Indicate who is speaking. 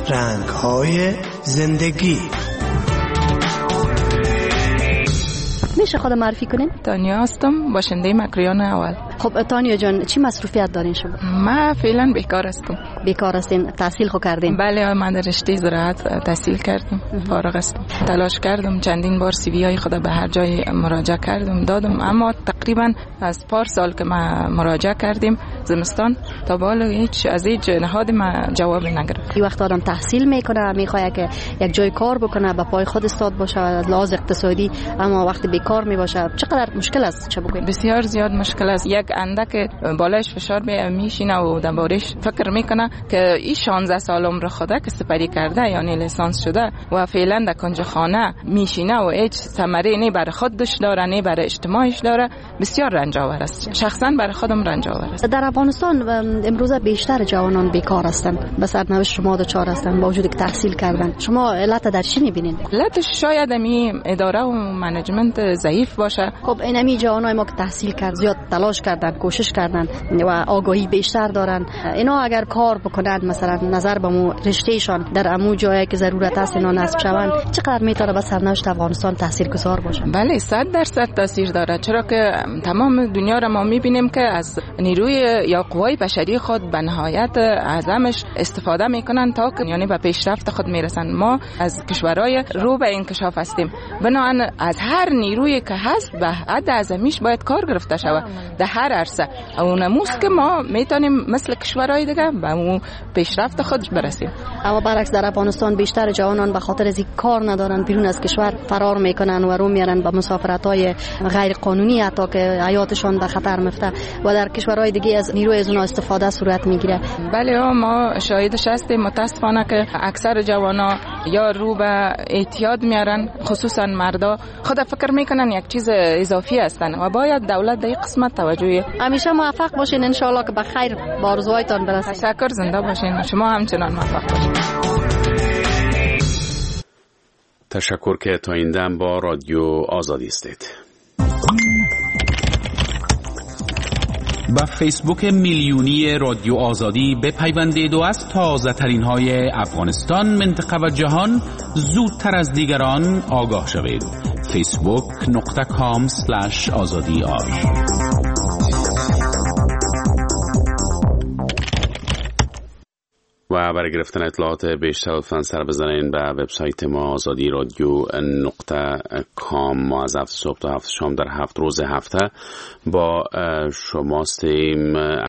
Speaker 1: رنگ‌های زندگی.
Speaker 2: میشه خود معرفی کنین؟
Speaker 3: تانیا هستم، باشنده مکریان اول.
Speaker 2: خب تانیا جان، چی مصروفیت دارین شما؟
Speaker 3: من فعلا بیکار هستم.
Speaker 2: بیکار هستین؟ تحصیل خو کردین؟
Speaker 3: بله، من در رشته زراعت تحصیل کردم. فارغ هستم. تلاش کردم، چندین بار سی وی های خود به هر جای مراجعه کردم دادم، اما تقریبا از پارسال که ما مراجعه کردیم زمستان تا به حال هیچ از هیچ نهاد ما جواب نگرفت.
Speaker 2: این وقت آدم تحصیل میکنه، میخواد که یک جای کار بکنه، به پای خود استاد باشه لحاظ اقتصادی، اما وقتی بیکار میباشه چقدر مشکل است چه بکنه؟
Speaker 3: بسیار زیاد مشکل است. یک اندک بالایش فشار میشینه و دربارش فکر میکنه که این 16 سال عمر خوده که سپری کرده، یعنی لیسانس شده و فعلا در کنج خانه میشینه و هیچ ثمره نه برای خودش داره نه برای اجتماعش داره. بسیار رنج آور است. شخصا برای خودم رنج آور است.
Speaker 2: در افغانستان امروزه بیشتر جوانان بیکار هستند، به سرنوشت شما دچار هستند با وجودی که تحصیل کردن. شما علت در چی میبینید؟
Speaker 3: علتش شاید می اداره و منیجمنت ضعیف باشه.
Speaker 2: خب اینمی جوانای ما که تحصیل کرد زیاد تلاش کردن، کوشش کردن و آگاهی بیشتر دارن، اینا اگر کار بکنند مثلا نظر به مو رشتهشان در امو جایی که ضرورت است اینا نصب شوند، چقدر میتونه به سرنوشت افغانستان تاثیرگذار باشه؟
Speaker 3: بله 100% تاثیر داره، چرا که تمام دنیا را ما میبینیم که از نیروی یا قوای بشری خود به نهایت اعظمش استفاده میکنن تا که یعنی به پیشرفت خود میرسن. ما از کشورهای رو به انکشاف هستیم، بنابراین از هر نیروی که هست به حد اعظمیش باید کار گرفته شود در هر عرصه. اونموست که ما میتونیم مثل کشورهای دیگه به اون پیشرفت خودش برسیم.
Speaker 2: اما برعکس در افغانستان بیشتر جوانان به خاطر از کار ندارن بیرون از کشور فرار میکنن و رو میرن به مسافرت‌های غیر قانونی، حتی که حیاتشان به خطر میفته و در کشورهای دیگه از نیروی از اونها استفاده صورت میگیره.
Speaker 3: بله ما شاهدش هستیم متاسفانه که اکثر جوانا یا رو به اعتیاد میارن، خصوصا مردا خود فکر میکنن یک چیز اضافی هستن و باید دولت در این قسمت توجه.
Speaker 2: همیشه موفق باشین ان شاء الله که به خیر به آرزوهایتان برسید.
Speaker 3: تشکر، زنده باشین. شما همچنان موفق باشین.
Speaker 4: تشکر که تا این دم با رادیو آزادی استید.
Speaker 5: با فیسبوک میلیونی رادیو آزادی بپیوندید و از تازه ترین های افغانستان، منطقه و جهان زودتر از دیگران آگاه شوید. facebook.com/azadi.
Speaker 4: و برای گرفتن اطلاعات بیشتر لطفاً سر بزنین به وبسایت ما azadi.radio.com. ما از 7 صبح تا 7 شام در 7 روز هفته با شماستیم.